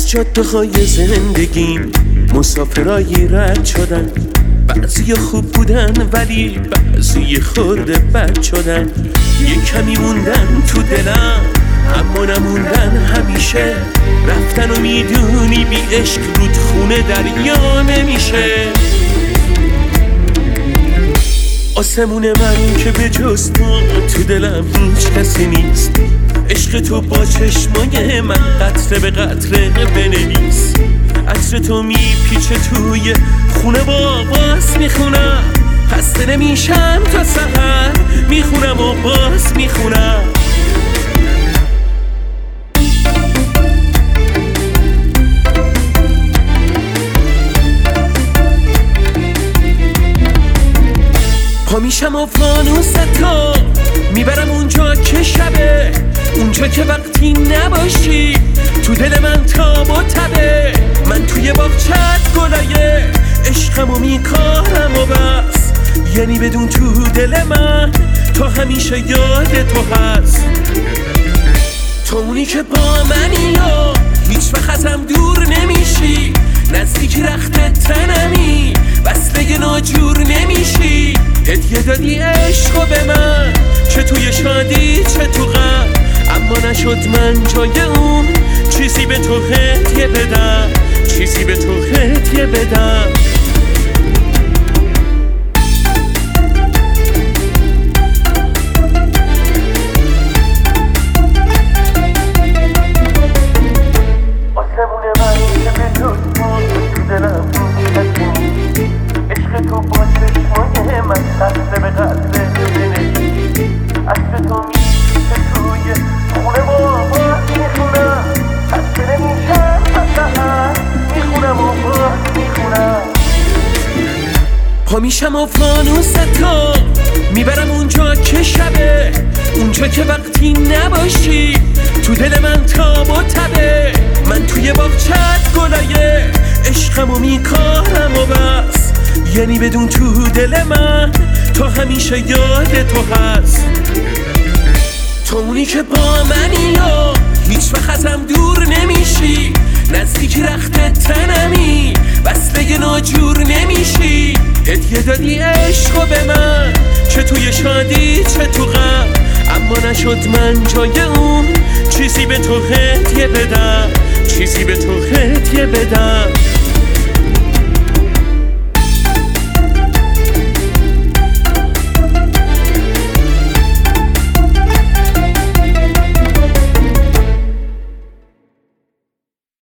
از جاده های زندگیم مسافرایی رد شدن، بعضی خوب بودن ولی بعضی خورده بد شدن. یه کمی موندن تو دلم اما نموندن همیشه، رفتن و میدونی بی عشق رودخونه دریا نمیشه. آسمون من که به جز تو دلم هیچ کسی نیست، عشق تو با چشمای من قطره به قطره بنویس. عطر تو میپیچه توی خونه باز میخونم، خسته نمیشم تا سحر میخونم و باز میخونم. پا میشم و فانوس تو میبرم اونجا که شبه، اونجا که وقتی نباشی تو دل من تاب و تبه. من توی باغچت گلای عشقمو میکارم و بس، یعنی بدون تو دل من تا همیشه یاد تو هست. تو اونی که با منی و هیچ وقت ازم دور نمیشی، نزدیک رخت تنمی وصله ناجور نمیشی. هدیه دادی عشقو به من، چه توی شادی چه تو غم، اما نشد من جای اون چیزی به تو هدیه بدم، چیزی به تو هدیه بدم. آسمون من که به جز تو دلم عشق تو با چشمای من قطره به قطره بنویس. عطر تو میپیچه توی خونه باز میخونم، خسته نمیشم تا سحر میخونم و باز میخونم. پا میشم و فانوس تو میبرم اونجا که شبه، اونجا که وقتی نباشی تو دل من تاب و تبه. من توی باغچت گلای عشقمو میکارم و بس، یعنی بدون تو دل من تا همیشه یاد تو هست. تو اونی که با منی و هیچ وقت ازم دور نمیشی، نزدیک رخت تنمی وصله ناجور نمیشی. هدیه دادی عشقو به من، چه توی شادی چه تو غم، اما نشد من جای اون چیزی به تو هدیه بدم، چیزی به تو هدیه بدم.